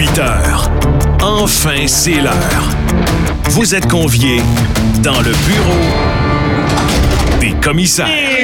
8h. Enfin, c'est l'heure. Vous êtes conviés dans le bureau des commissaires.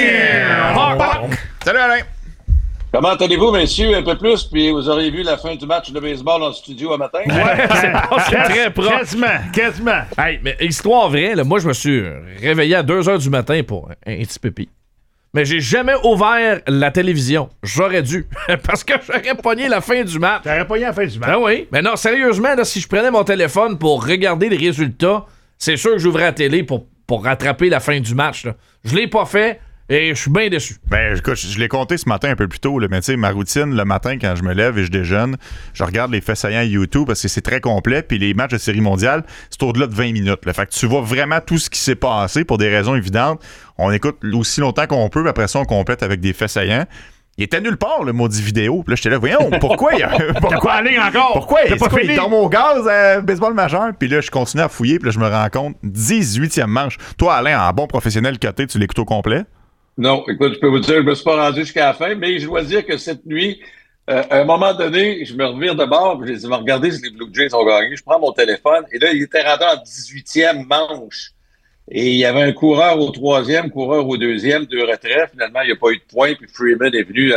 Salut Alain! Comment allez-vous, messieurs? Un peu plus, puis vous aurez vu la fin du match de baseball en studio à matin? Ouais, c'est très proche. Quasiment. Hey, mais histoire vraie, là, moi, je me suis réveillé à 2h du matin pour un petit pépi. Mais j'ai jamais ouvert la télévision. J'aurais dû. Parce que j'aurais pogné la fin du match. T'aurais pogné la fin du match. Ah oui. Mais non, sérieusement, là, si je prenais mon téléphone pour regarder les résultats, c'est sûr que j'ouvrais la télé pour rattraper la fin du match. Là. Je l'ai pas fait. Et je suis bien déçu. Ben, écoute, je l'ai compté ce matin un peu plus tôt, là, mais tu sais, ma routine, le matin, quand je me lève et je déjeune, je regarde les faits saillants YouTube parce que c'est très complet, puis les matchs de série mondiale, c'est au-delà de 20 minutes. Là. Fait que tu vois vraiment tout ce qui s'est passé pour des raisons évidentes. On écoute aussi longtemps qu'on peut, puis après ça, on complète avec des faits saillants. Il était nulle part, le maudit vidéo. Puis là, j'étais là, voyons, pourquoi il y a... Pourquoi aller encore? Pourquoi? T'as pas fini? Il tombe au gaz baseball majeur. Puis là, je continue à fouiller, puis là, je me rends compte, 18e manche. Toi, Alain, en bon professionnel coté, tu l'écoutes au complet? Non, écoute, je peux vous dire, je me suis pas rendu jusqu'à la fin, mais je dois dire que cette nuit, à un moment donné, je me revire de bord, puis je dis, regardez si les Blue Jays ont gagné. Je prends mon téléphone, et là, il était rendu en 18e manche. Et il y avait un coureur au 3e, coureur au 2e, 2 retraits. Finalement, il n'y a pas eu de points, puis Freeman est venu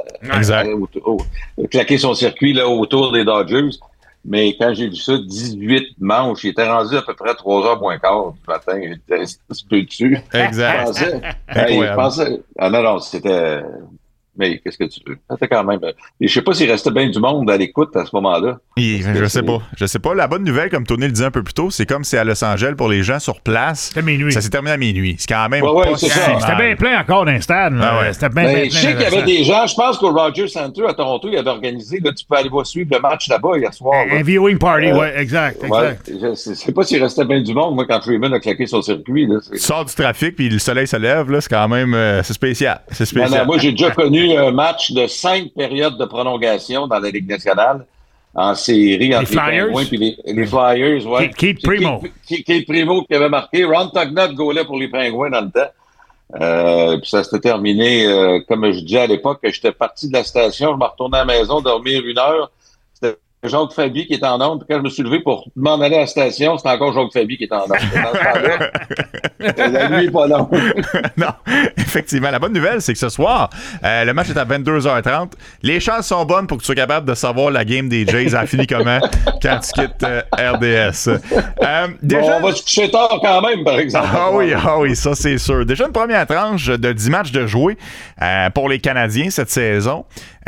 claquer son circuit là, autour des Dodgers. Mais quand j'ai vu ça, 18 manches, il était rendu à peu près 3h moins quart du matin. Il était un peu dessus. Exact. Je pensais... Ah non, c'était... Mais qu'est-ce que tu veux? C'était quand même... Je sais pas s'il restait bien du monde à l'écoute à ce moment-là. Je sais pas. La bonne nouvelle, comme Tony le disait un peu plus tôt, c'est comme c'est à Los Angeles pour les gens sur place. C'était minuit. Ça s'est terminé à minuit. C'est quand même pas si ça. C'était bien plein encore dans le stade. Ah ouais. C'était bien plein. Je sais qu'il y avait des gens, je pense qu'au Rogers Center à Toronto, il avait organisé, là, tu peux aller voir suivre le match là-bas hier soir. Un viewing party, ouais, exact. Ouais, je sais pas s'il restait bien du monde, moi, quand Freeman a claqué son circuit. Là, tu sors du trafic puis le soleil se lève, là, c'est quand même c'est spécial. C'est spécial. Non, moi, j'ai déjà connu un match de 5 périodes de prolongation dans la Ligue nationale en série entre les Penguins et les Flyers. Ouais. Keith Primo. Keith Primo qui avait marqué. Ron Tugnutt goalait pour les Penguins dans le temps. Puis ça s'était terminé, comme je disais à l'époque, que j'étais parti de la station, je me retournais à la maison, dormir 1 heure. C'était Jacques Fabi qui était en onde. Puis quand je me suis levé pour m'en aller à la station, c'était encore Jacques Fabi qui était en onde. Dans ce temps-là, la nuit n'est pas longue. Non, effectivement. La bonne nouvelle, c'est que ce soir, le match est à 22h30. Les chances sont bonnes pour que tu sois capable de savoir la game des Jays a fini comment quand tu quittes RDS. Déjà... on va se coucher tard quand même, par exemple. Ah oui, ça c'est sûr. Déjà une première tranche de 10 matchs de jouer pour les Canadiens cette saison.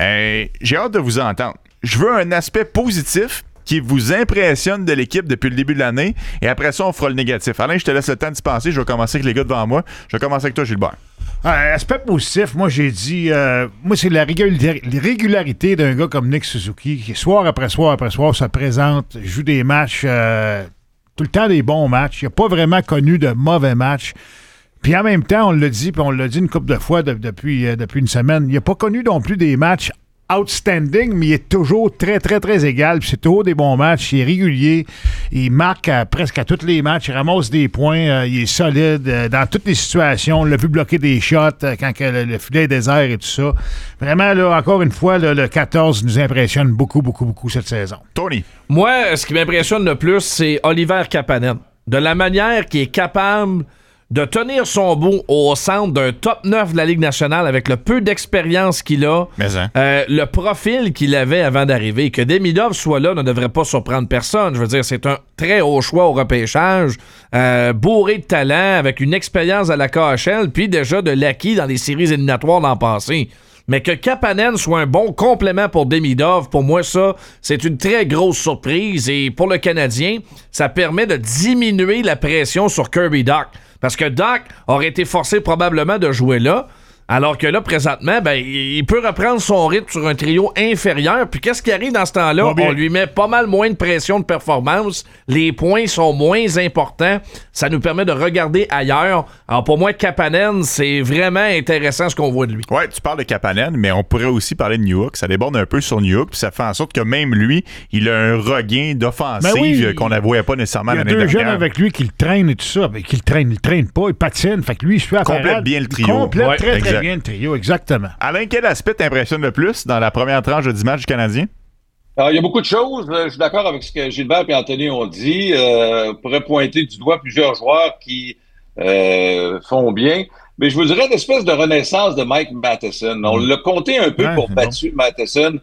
J'ai hâte de vous entendre. Je veux un aspect positif qui vous impressionne de l'équipe depuis le début de l'année. Et après ça, on fera le négatif. Alain, je te laisse le temps d'y penser. Je vais commencer avec les gars devant moi. Je vais commencer avec toi, Gilbert. Aspect positif, moi, j'ai dit... moi, c'est la régularité d'un gars comme Nick Suzuki qui, soir après soir après soir, se présente, joue des matchs, tout le temps des bons matchs. Il n'a pas vraiment connu de mauvais matchs. Puis en même temps, on l'a dit, puis on l'a dit une couple de fois depuis une semaine, il n'a pas connu non plus des matchs outstanding, mais il est toujours très, très, très égal. Puis c'est toujours des bons matchs. Il est régulier. Il marque presque à tous les matchs. Il ramasse des points. Il est solide dans toutes les situations. On l'a vu bloquer des shots quand le filet est désert et tout ça. Vraiment, là, encore une fois, le 14 nous impressionne beaucoup, beaucoup, beaucoup cette saison. Tony? Moi, ce qui m'impressionne le plus, c'est Oliver Kapanen. De la manière qu'il est capable de tenir son bout au centre d'un top 9 de la Ligue nationale avec le peu d'expérience qu'il a, le profil qu'il avait avant d'arriver. Que Demidov soit là ne devrait pas surprendre personne. Je veux dire, c'est un très haut choix au repêchage, bourré de talent, avec une expérience à la KHL, puis déjà de l'acquis dans les séries éliminatoires l'an passé. Mais que Kapanen soit un bon complément pour Demidov, pour moi, ça, c'est une très grosse surprise. Et pour le Canadien, ça permet de diminuer la pression sur Kirby Dach. Parce que Dach aurait été forcé probablement de jouer là, alors que là, présentement, il peut reprendre son rythme sur un trio inférieur. Puis qu'est-ce qui arrive dans ce temps-là? On lui met pas mal moins de pression de performance. Les points sont moins importants. Ça nous permet de regarder ailleurs. Alors pour moi, Kapanen, c'est vraiment intéressant ce qu'on voit de lui. Ouais, tu parles de Kapanen, mais on pourrait aussi parler de Newhook. Ça déborde un peu sur Newhook, puis ça fait en sorte que même lui, il a un regain d'offensive qu'on n'avoyait pas nécessairement l'année dernière. Il y a 2 jeunes avec lui qui le traînent et tout ça. Mais il traîne pas, il patine. Fait que lui, il suit à complète bien le trio. Complète très bien le trio, exactement. Alain, quel aspect t'impressionne le plus dans la première tranche de 10 matchs du Canadien? Alors, il y a beaucoup de choses. Je suis d'accord avec ce que Gilbert et Anthony ont dit. On pourrait pointer du doigt plusieurs joueurs qui font bien. Mais je vous dirais l'espèce de renaissance de Mike Matheson. On l'a compté un peu pour battu Matheson.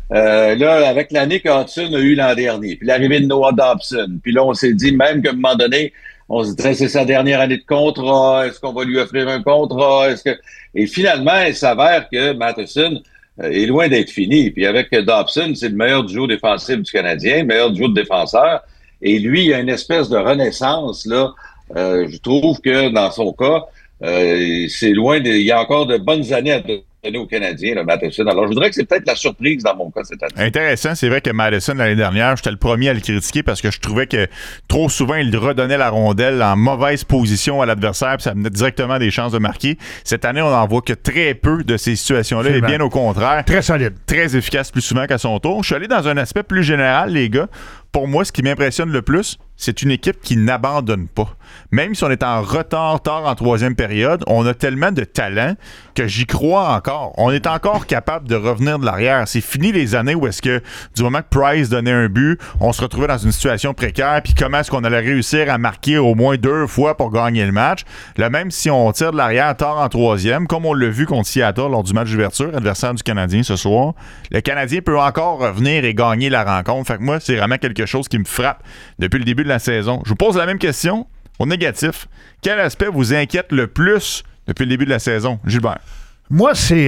Là, avec l'année qu'Hudson a eu l'an dernier, puis l'arrivée de Noah Dobson. Puis là, on s'est dit même qu'à un moment donné, on se disait c'est sa dernière année de contrat. Est-ce qu'on va lui offrir un contrat? Et finalement, il s'avère que Matheson est loin d'être fini. Puis avec Dobson, c'est le meilleur duo défensif du Canadien, le meilleur duo de défenseurs. Et lui, il y a une espèce de renaissance, là. Je trouve que dans son cas, c'est loin il y a encore de bonnes années à donner aux Canadiens, le Matheson. Alors, je voudrais que c'est peut-être la surprise dans mon cas cette année. Intéressant. C'est vrai que Matheson, l'année dernière, j'étais le premier à le critiquer parce que je trouvais que trop souvent, il redonnait la rondelle en mauvaise position à l'adversaire puis ça menait directement des chances de marquer. Cette année, on n'en voit que très peu de ces situations-là et bien au contraire. Très solide. Très efficace plus souvent qu'à son tour. Je suis allé dans un aspect plus général, les gars. Pour moi, ce qui m'impressionne le plus, c'est une équipe qui n'abandonne pas. Même si on est en retard tard en troisième période, on a tellement de talent que j'y crois encore. On est encore capable de revenir de l'arrière. C'est fini les années où est-ce que, du moment que Price donnait un but, on se retrouvait dans une situation précaire, puis comment est-ce qu'on allait réussir à marquer au moins 2 fois pour gagner le match. Là, même si on tire de l'arrière tard en troisième, comme on l'a vu contre Seattle lors du match d'ouverture, adversaire du Canadien ce soir, le Canadien peut encore revenir et gagner la rencontre. Fait que moi, c'est vraiment quelque chose qui me frappe depuis le début de la saison. Je vous pose la même question au négatif. Quel aspect vous inquiète le plus depuis le début de la saison, Gilbert? Moi, c'est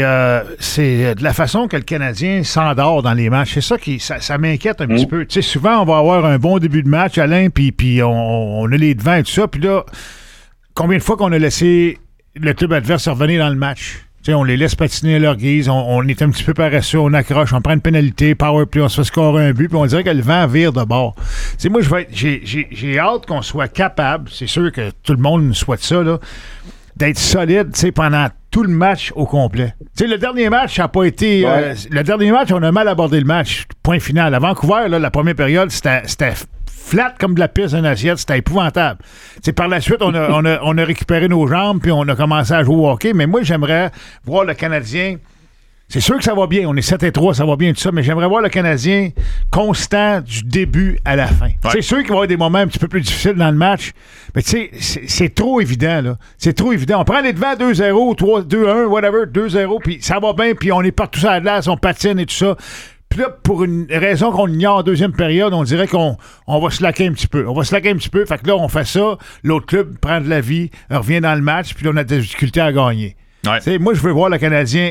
de la façon que le Canadien s'endort dans les matchs. C'est ça qui ça m'inquiète un petit peu. Tu sais, souvent, on va avoir un bon début de match, Alain, puis on a les devants et tout ça. Puis là, combien de fois qu'on a laissé le club adverse revenir dans le match? T'sais, on les laisse patiner à leur guise, on est un petit peu paresseux, on accroche, on prend une pénalité, power play, on se fait scorer un but, puis on dirait que le vent vire de bord. T'sais, moi, j'ai hâte qu'on soit capable, c'est sûr que tout le monde souhaite ça, là, d'être solide pendant tout le match au complet. T'sais, le dernier match, ça n'a pas été... le dernier match, on a mal abordé le match. Point final. À Vancouver, là, la première période, c'était flat comme de la piste d'une assiette, c'était épouvantable. T'sais, par la suite, on a récupéré nos jambes puis on a commencé à jouer au hockey, mais moi, j'aimerais voir le Canadien... C'est sûr que ça va bien, on est 7-3, ça va bien tout ça, mais j'aimerais voir le Canadien constant du début à la fin. Ouais. C'est sûr qu'il va y avoir des moments un petit peu plus difficiles dans le match, mais tu sais, c'est trop évident, là. C'est trop évident. On prend les devants 2-0, 2-1, whatever, 2-0, puis ça va bien, puis on est partout sur la glace, on patine et tout ça. Puis là, pour une raison qu'on ignore en deuxième période, on dirait qu'on va slacker un petit peu. On va slacker un petit peu, fait que là, on fait ça, l'autre club prend de la vie, revient dans le match, puis là, on a des difficultés à gagner. Ouais. Moi, je veux voir le Canadien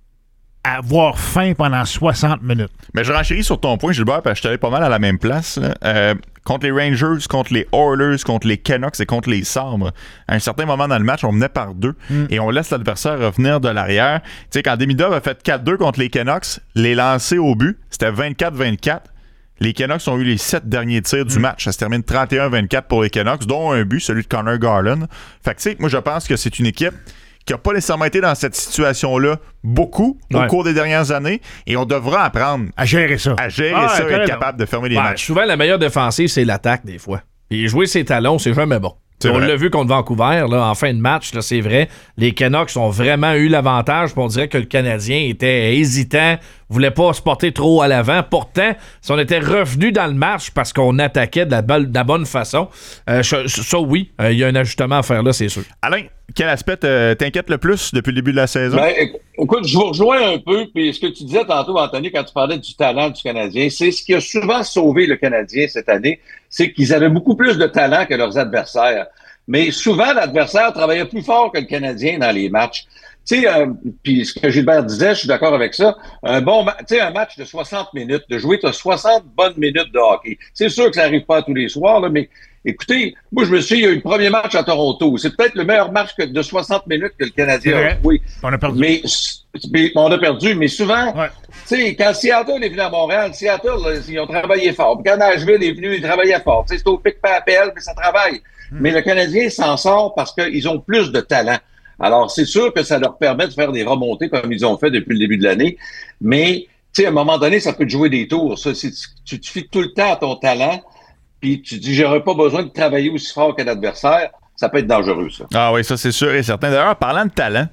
avoir faim pendant 60 minutes. Mais je renchéris sur ton point, Gilbert, parce que je suis allé pas mal à la même place. Contre les Rangers, contre les Oilers, contre les Canucks et contre les Sabres. À un certain moment dans le match, on menait par 2 et on laisse l'adversaire revenir de l'arrière. Tu sais, quand Demidov a fait 4-2 contre les Canucks, les lancers au but, c'était 24-24. Les Canucks ont eu les 7 derniers tirs du match. Ça se termine 31-24 pour les Canucks, dont un but, celui de Connor Garland. Fait que tu sais, moi je pense que c'est une équipe qui n'a pas nécessairement été dans cette situation-là beaucoup au cours des dernières années, et on devra apprendre à gérer ça. Et être capable de fermer les matchs. Souvent, la meilleure défensive, c'est l'attaque, des fois. Et jouer ses talons, c'est jamais bon. On l'a vu contre Vancouver, là, en fin de match, là, c'est vrai. Les Canucks ont vraiment eu l'avantage, puis on dirait que le Canadien était hésitant, voulait pas se porter trop à l'avant. Pourtant, si on était revenu dans le match parce qu'on attaquait de la bonne façon, ça, oui, il y a un ajustement à faire là, c'est sûr. Alain, quel aspect t'inquiète le plus depuis le début de la saison? Ben, écoute, je vous rejoins un peu, puis ce que tu disais tantôt, Anthony, quand tu parlais du talent du Canadien, c'est ce qui a souvent sauvé le Canadien cette année, c'est qu'ils avaient beaucoup plus de talent que leurs adversaires. Mais souvent, l'adversaire travaillait plus fort que le Canadien dans les matchs. Tu sais, puis ce que Gilbert disait, je suis d'accord avec ça, un match de 60 minutes, de jouer 60 bonnes minutes de hockey. C'est sûr que ça n'arrive pas tous les soirs, là, mais écoutez, moi, je me suis dit, il y a eu le premier match à Toronto. C'est peut-être le meilleur match de 60 minutes que le Canadien a joué. On a perdu. Mais on a perdu, mais souvent, tu sais, quand Seattle est venu à Montréal, Seattle, là, ils ont travaillé fort. Puis quand Nashville est venu, ils travaillaient fort. Tu sais, c'est au pic pas appel, mais ça travaille. Mais le Canadien s'en sort parce qu'ils ont plus de talent. Alors, c'est sûr que ça leur permet de faire des remontées comme ils ont fait depuis le début de l'année. Mais, tu sais, à un moment donné, ça peut te jouer des tours. Ça, si tu te fies tout le temps à ton talent, puis tu dis, j'aurais pas besoin de travailler aussi fort que l'adversaire, ça peut être dangereux, ça. Ah oui, ça, c'est sûr et certain. D'ailleurs, parlant de talent,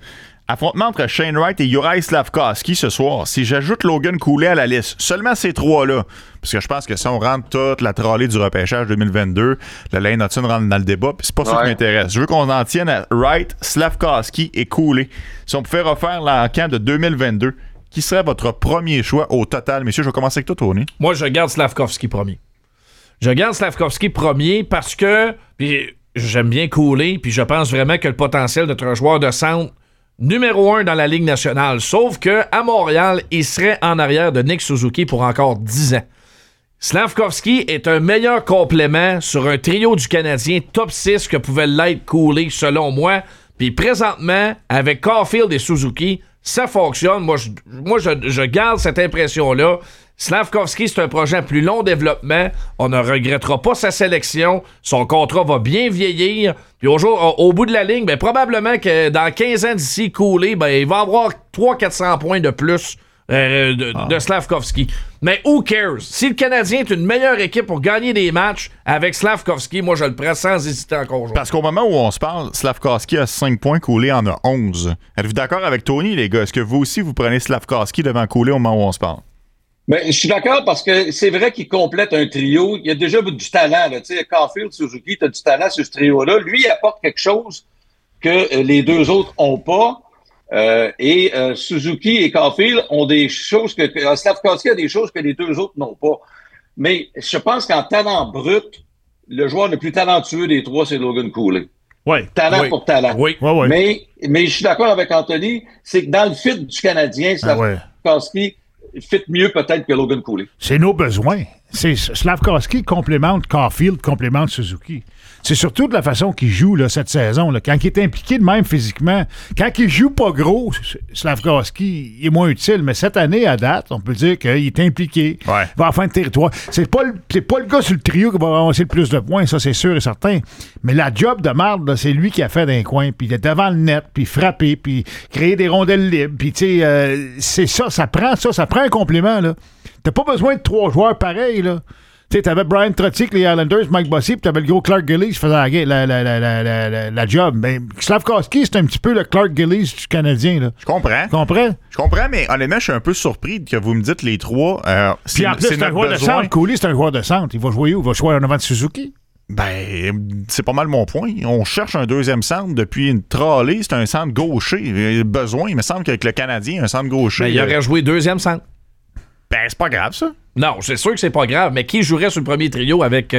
Affrontement entre Shane Wright et Juraj Slafkovský ce soir. Si j'ajoute Logan Cooley à la liste, seulement ces trois-là, parce que je pense que si on rentre toute la trolley du repêchage 2022, la Lane Hudson rentre dans le débat, puis c'est pas ça qui m'intéresse. Je veux qu'on en tienne à Wright, Slafkovský et Cooley. Si on pouvait refaire l'encamp de 2022, qui serait votre premier choix au total? Messieurs, je vais commencer avec toi, Tony. Moi, je garde Slafkovský premier. Je garde Slafkovský premier parce que puis j'aime bien Cooley, puis je pense vraiment que le potentiel d'être un joueur de centre numéro 1 dans la Ligue nationale. Sauf que à Montréal, il serait en arrière de Nick Suzuki pour encore 10 ans. Slafkovský est un meilleur complément sur un trio du Canadien top 6 que pouvait l'être Cooley, selon moi. Puis présentement, avec Caulfield et Suzuki, ça fonctionne. Moi, je garde cette impression-là. Slafkovský, c'est un projet à plus long développement. On ne regrettera pas sa sélection. Son contrat va bien vieillir. Puis au bout de la ligne, ben, probablement que dans 15 ans d'ici, Cooley, ben, il va avoir 300-400 points de plus de Slafkovský. Mais who cares? Si le Canadien est une meilleure équipe pour gagner des matchs avec Slafkovský, moi, je le prends sans hésiter encore. Parce qu'au moment où on se parle, Slafkovský a 5 points, Cooley en a 11. Êtes-vous d'accord avec Tony, les gars? Est-ce que vous aussi, vous prenez Slafkovský devant Cooley au moment où on se parle? Ben, je suis d'accord parce que c'est vrai qu'il complète un trio. Il y a déjà du talent. Tu sais, Caulfield, Suzuki, tu as du talent sur ce trio-là. Lui, il apporte quelque chose que les deux autres n'ont pas. Suzuki et Caulfield ont des choses que Slafkovský a des choses que les deux autres n'ont pas. Mais je pense qu'en talent brut, le joueur le plus talentueux des trois, c'est Logan Cooley. Oui. Talent pour talent. Oui. Mais je suis d'accord avec Anthony, c'est que dans le fit du Canadien, Slafkovský fit mieux peut-être que Logan Cooley. C'est nos besoins. Slafkovský complémente Caulfield, complémente Suzuki. C'est surtout de la façon qu'il joue là, cette saison. Là. Quand il est impliqué de même physiquement, quand il joue pas gros, Slafkovský est moins utile. Mais cette année, à date, on peut dire qu'il est impliqué. Ouais. Il va en fin de territoire. C'est pas le gars sur le trio qui va avancer le plus de points, ça c'est sûr et certain. Mais la job de marde, là, c'est lui qui a fait d'un coin. Puis il est devant le net, puis frapper, puis créer des rondelles libres. Puis tu sais, c'est ça prend un complément. Là. T'as pas besoin de 3 joueurs pareils, là. Tu sais, t'avais Brian Trottick, les Islanders, Mike Bossy, puis t'avais le gros Clark Gillies qui faisait la job. Mais Slafkovský, c'est un petit peu le Clark Gillies du Canadien, là. Je comprends. Tu comprends? Je comprends, mais honnêtement, je suis un peu surpris que vous me dites les trois. Puis en plus, c'est un joueur de centre. Cooley, c'est un joueur de centre. Il va jouer où? Il va jouer en avant de Suzuki? Ben, c'est pas mal mon point. On cherche un deuxième centre depuis une trolley. C'est un centre gaucher. Il y a besoin, il me semble qu'avec le Canadien, un centre gaucher. Ben, il aurait joué deuxième centre. Ben, c'est pas grave, ça. Non, c'est sûr que c'est pas grave, mais qui jouerait sur le premier trio avec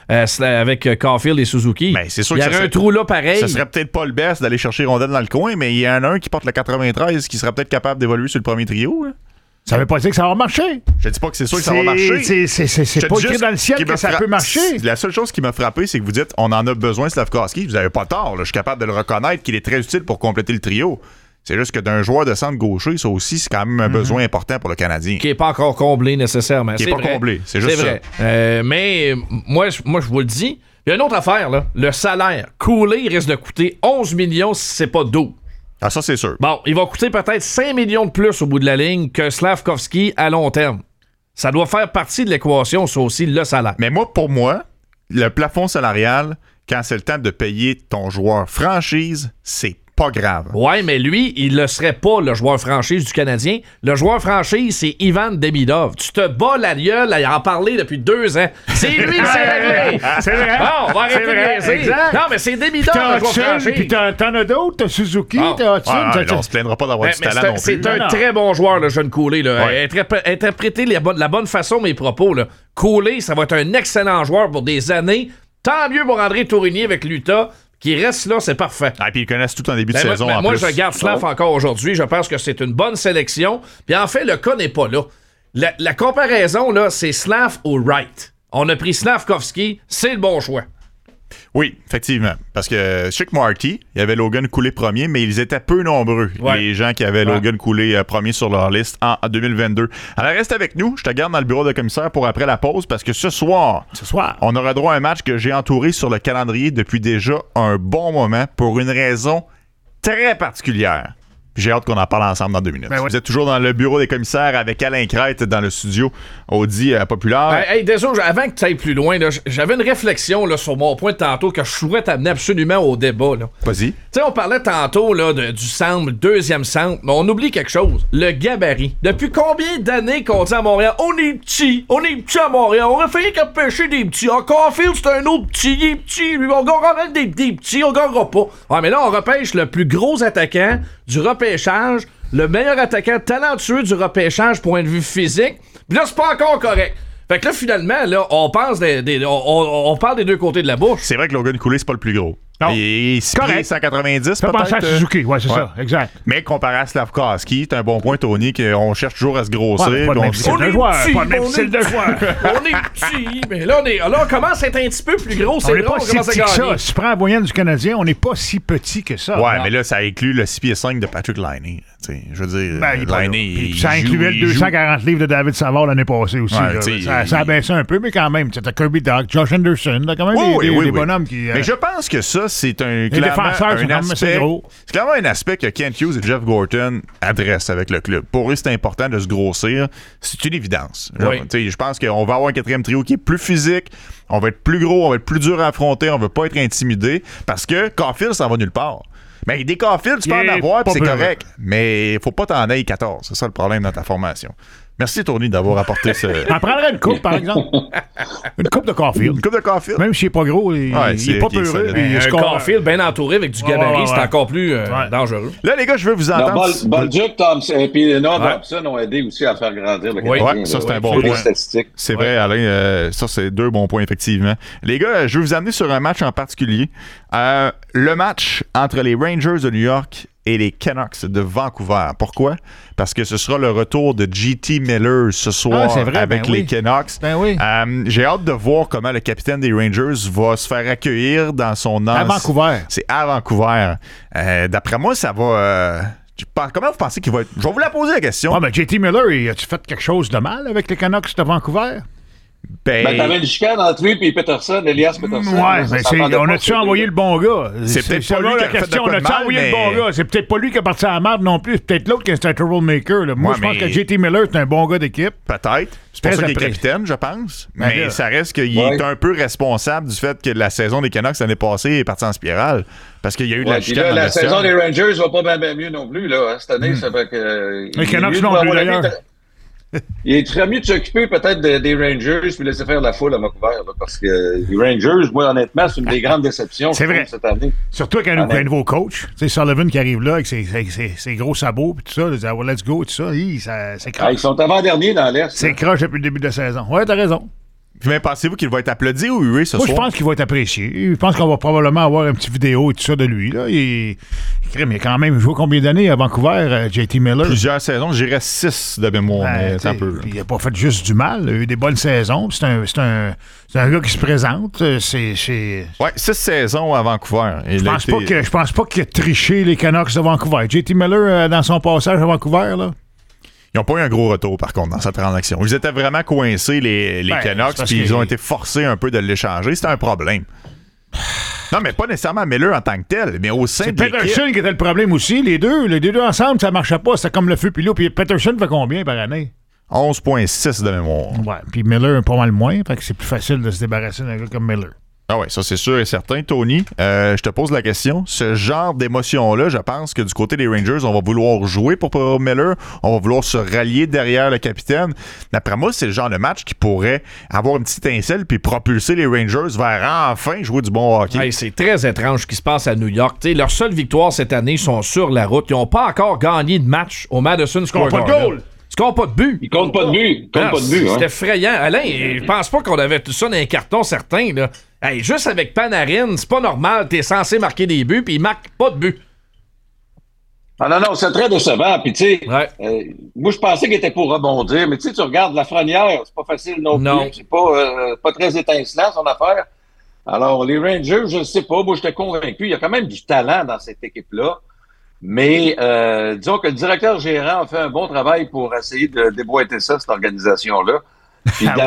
Caulfield et Suzuki? Ben, c'est sûr il y aurait un trou là pareil. Ça serait peut-être pas le best d'aller chercher rondelle dans le coin, mais il y en a un qui porte le 93 qui serait peut-être capable d'évoluer sur le premier trio. Là. Ça veut pas dire que ça va marcher. Je dis pas que c'est sûr que ça va marcher. C'est pas écrit dans le ciel que ça peut marcher. La seule chose qui m'a frappé, c'est que vous dites on en a besoin, Slafkovský. Vous avez pas tort. Là. Je suis capable de le reconnaître qu'il est très utile pour compléter le trio. C'est juste que d'un joueur de centre gaucher, ça aussi, c'est quand même un besoin important pour le Canadien. Qui n'est pas encore comblé nécessairement. Qui n'est pas comblé, c'est juste vrai. Mais moi, je vous le dis, il y a une autre affaire, là. Le salaire. Cooley risque de coûter 11 millions si c'est pas 12. Ah, ça, c'est sûr. Bon, il va coûter peut-être 5 millions de plus au bout de la ligne que Slafkovský à long terme. Ça doit faire partie de l'équation, ça aussi, le salaire. Mais pour moi, le plafond salarial, quand c'est le temps de payer ton joueur franchise, c'est pas grave. Ouais, mais lui, il ne serait pas le joueur franchise du Canadien. Le joueur franchise, c'est Ivan Demidov. Tu te bats la gueule à en parler depuis 2 ans. C'est lui qui s'est réglé. C'est vrai. Bon, on va arrêter de niaiser. Non, mais c'est Demidov le joueur franchise. Puis t'en as d'autres. T'as Suzuki, t'as Hudson. On se plaindra pas d'avoir du talent non plus. C'est un très bon joueur, le jeune Cooley. Interpréter la bonne façon mes propos. Là. Cooley, ça va être un excellent joueur pour des années. Tant mieux pour André Tourigny avec l'Utah. Qui reste là, c'est parfait. Ah, puis ils connaissent tout en début de saison. Moi, je garde Slav encore aujourd'hui. Je pense que c'est une bonne sélection. Puis en fait, le cas n'est pas là. La comparaison, là, c'est Slav ou Wright. On a pris Slafkovský, c'est le bon choix. Oui, effectivement. Parce que Chick Marty, il y avait Logan Cooley premier, mais ils étaient peu nombreux, les gens qui avaient Logan Cooley premier sur leur liste en 2022. Alors reste avec nous, je te garde dans le bureau de commissaire pour après la pause, parce que ce soir, on aura droit à un match que j'ai entouré sur le calendrier depuis déjà un bon moment pour une raison très particulière. J'ai hâte qu'on en parle ensemble dans 2 minutes. Ben oui. Vous êtes toujours dans le bureau des commissaires avec Alain Crête dans le studio Audi Populaire. Désolé, avant que tu ailles plus loin, là, j'avais une réflexion là, sur mon point de tantôt que je souhaite amener absolument au débat. Là. Vas-y. Tu sais, on parlait tantôt là, du centre, le deuxième centre, mais on oublie quelque chose. Le gabarit. Depuis combien d'années qu'on dit à Montréal, on est petit à Montréal, on aurait failli qu'empêcher des petits. Encore Caulfield, c'est un autre petit, il est petit, lui, on gagnera des petits, on gagnera pas. Ouais, mais là, on repêche le plus gros attaquant du repêchage, le meilleur attaquant talentueux du repêchage point de vue physique. Puis là, c'est pas encore correct. Fait que là, finalement, là, on parle des deux côtés de la bouche. C'est vrai que Logan Cooley, c'est pas le plus gros. Non. Il est 6 pieds 190, ça peut-être. penser à Suzuki, ouais, c'est ça, exact. Mais comparé à Slavkovski, c'est un bon point, Tony, qu'on cherche toujours à se grossir. Ouais, pas le même style de joueur. Pas le même style de joueur. On est petit, mais là, on commence à être un petit peu plus gros. C'est on n'est drôle, pas on si commence à petit que ça. gagner. Si tu prends la moyenne du Canadien, on n'est pas si petit que ça. Ouais, non. mais là, ça inclut le 6 pieds 5 de Patrick Laine. Je veux dire, Ben, il est pas là. Laine, Puis ça incluait le 240 livres de David Savard l'année passée aussi. Ouais, là. Ça a baissé un peu, mais quand même. T'as Kirby Dach, Josh Anderson, là, quand même des bonhommes qui... Mais je pense que ça, c'est les défenseurs sont quand même assez gros. C'est clairement un aspect que Kent Hughes et Jeff Gorton adressent avec le club. Pour eux, c'est important de se grossir. C'est une évidence. Oui. Je pense qu'on va avoir un 4e trio qui est plus physique, on va être plus gros, on va être plus dur à affronter, on va pas être intimidé, parce que Caulfield, ça va nulle part. Mais des Caulfield, tu peux en avoir, puis c'est correct. Mais il faut pas t'en aille 14. C'est ça le problème dans ta formation. Merci, Tony, d'avoir apporté ce... On prendrait une coupe, par exemple. Une coupe de Caulfield. Une coupe de Caulfield. Même s'il est pas gros, il est pas peureux. Un Caulfield bien entouré avec du gabarit, c'est encore plus dangereux. Là, les gars, je veux vous entendre... Bolduc, Thompson et Thompson ont aidé aussi à faire grandir le Canadien. Oui, ça, c'est un bon point. C'est vrai, Alain. Ça, c'est 2 bons points, effectivement. Les gars, je veux vous amener sur un match en particulier. Le match entre les Rangers de New York et les Canucks de Vancouver. Pourquoi? Parce que ce sera le retour de J.T. Miller ce soir avec les Canucks. Ben oui. J'ai hâte de voir comment le capitaine des Rangers va se faire accueillir dans son À Vancouver. C'est à Vancouver. D'après moi, ça va... Comment vous pensez qu'il va être... Je vais vous la poser la question. Ah, mais J.T. Miller, as-tu fait quelque chose de mal avec les Canucks de Vancouver? T'avais une chicane entre lui et Peterson, Elias Peterson. Ouais, mais on a-tu envoyé le bon gars? C'est peut-être pas lui qui a fait de quoi de mal, envoyé le bon gars? C'est peut-être pas lui qui est parti à la merde non plus. C'est peut-être l'autre qui est un troublemaker. Moi, je pense que J.T. Miller, c'est un bon gars d'équipe. Peut-être. C'est pour ça qu'il est capitaine, je pense. Mais ça reste qu'il est un peu responsable du fait que la saison des Canucks l'année passée est partie en spirale. Parce qu'il y a eu de la chicane. La saison des Rangers va pas bien mieux non plus. Là, cette année, ça fait que... Les Canucks non plus, d'ailleurs. Il serait mieux de s'occuper peut-être des Rangers puis laisser faire la foule à Vancouver. Là, parce que les Rangers, moi, honnêtement, c'est une des grandes déceptions cette année. Surtout qu'il y a un nouveau coach. Tu sais, Sullivan qui arrive là avec ses gros sabots et tout ça. Il dit, well, let's go et tout ça. C'est croche. Ils sont avant-derniers dans l'Est. C'est croche depuis le début de la saison. Ouais, t'as raison. Mais pensez-vous qu'il va être applaudi ou hué ce soir? Moi, je pense qu'il va être apprécié. Je pense qu'on va probablement avoir une petite vidéo et tout ça de lui. Là. Il a quand même joué combien d'années à Vancouver, J.T. Miller? Plusieurs saisons. J'irais 6 de mémoire. Un peu. Il n'a pas fait juste du mal. Il a eu des bonnes saisons. C'est un gars qui se présente. Ouais, 6 saisons à Vancouver. Je pense pas qu'il a triché les Canucks de Vancouver. J.T. Miller, dans son passage à Vancouver, là. Ils n'ont pas eu un gros retour, par contre, dans cette transaction. Ils étaient vraiment coincés, les Canucks, puis ils ont été forcés un peu de l'échanger. C'était un problème. Non, mais pas nécessairement Miller en tant que tel, mais au sein de l'équipe. C'est Peterson qui était le problème aussi. Les deux ensemble, ça marchait pas. C'était comme le feu puis l'eau. Puis Peterson fait combien par année? 11,6 de mémoire. Ouais, puis Miller, pas mal moins. Fait que c'est plus facile de se débarrasser d'un gars comme Miller. Ah ouais, ça c'est sûr et certain. Tony, je te pose la question. Ce genre d'émotion-là, je pense que du côté des Rangers, on va vouloir jouer pour Miller. On va vouloir se rallier derrière le capitaine. D'après moi, c'est le genre de match qui pourrait avoir une petite étincelle puis propulser les Rangers vers enfin jouer du bon hockey. Hey, c'est très étrange ce qui se passe à New York. T'sais, leur seule victoire cette année, ils sont sur la route. Ils n'ont pas encore gagné de match au Madison Square Garden. Pas de goal! Ils comptent pas de but. Ils comptent pas de but. C'est effrayant. Alain, je pense pas qu'on avait tout ça dans un carton certain. Là. Hey, juste avec Panarin, c'est pas normal. T'es censé marquer des buts, puis il marque pas de but. Ah non, c'est très décevant. Puis tu sais, moi je pensais qu'il était pour rebondir, mais tu regardes Lafrenière, c'est pas facile non plus. C'est pas très étincelant son affaire. Alors les Rangers, je ne sais pas, moi j'étais convaincu, il y a quand même du talent dans cette équipe-là. Mais disons que le directeur gérant a fait un bon travail pour essayer de déboîter ça, cette organisation-là. Puis de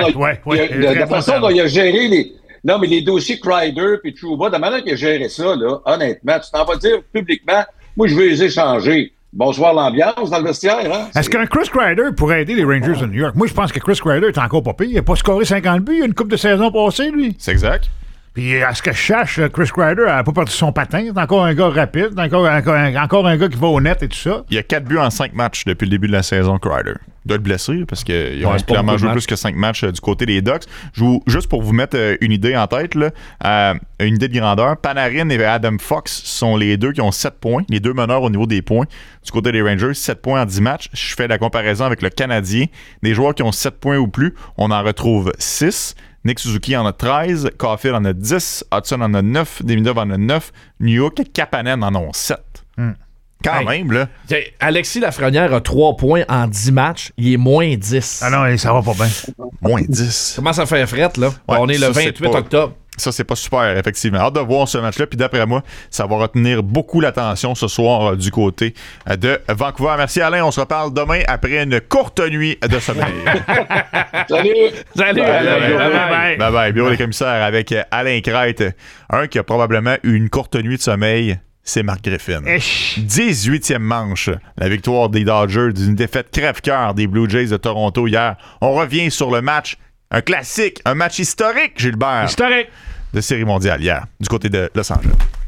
la façon dont il a géré les dossiers Kreider puis Trouba, de la manière qu'il a géré ça, là, honnêtement, tu t'en vas dire publiquement, moi je veux les échanger. bonsoir l'ambiance dans le vestiaire. Hein? Est-ce qu'un Chris Kreider pourrait aider les Rangers de New York? Moi, je pense que Chris Kreider est encore pas pire. Il n'a pas scoré 50 buts. Il y a une coupe de saison passée, lui. C'est exact. Puis, à ce que je cherche, Chris Kreider n'a pas perdu son patin. C'est encore un gars rapide. Encore un gars qui va au net et tout ça. Il y a 4 buts en 5 matchs depuis le début de la saison, Kreider. Il doit être blessé parce qu'ils ont clairement joué plus que 5 matchs du côté des Ducks. Juste pour vous mettre une idée en tête, là, une idée de grandeur, Panarin et Adam Fox sont les deux qui ont 7 points, les deux meneurs au niveau des points. Du côté des Rangers, 7 points en 10 matchs. Je fais la comparaison avec le Canadien. Des joueurs qui ont 7 points ou plus, on en retrouve 6. Nick Suzuki en a 13, Caulfield en a 10, Hudson en a 9, Demidov en a 9, New York et Kapanen en ont 7. Quand même, là. Alexis Lafrenière a 3 points en 10 matchs. Il est moins 10. Ah non, ça va pas bien. Moins 10. Comment ça fait frette, là? Ouais, on est le 28 octobre. Ça, c'est pas super, effectivement. Hâte de voir ce match-là. Puis d'après moi, ça va retenir beaucoup l'attention ce soir du côté de Vancouver. Merci, Alain. On se reparle demain après une courte nuit de sommeil. Salut! Bye bye. Bureau des commissaires avec Alain Crête. Un qui a probablement eu une courte nuit de sommeil. C'est Marc Griffin. 18e manche. La victoire des Dodgers d'une défaite crève-cœur des Blue Jays de Toronto hier. On revient sur le match. Un classique, un match historique, Gilbert. Historique. De Série mondiale hier, du côté de Los Angeles.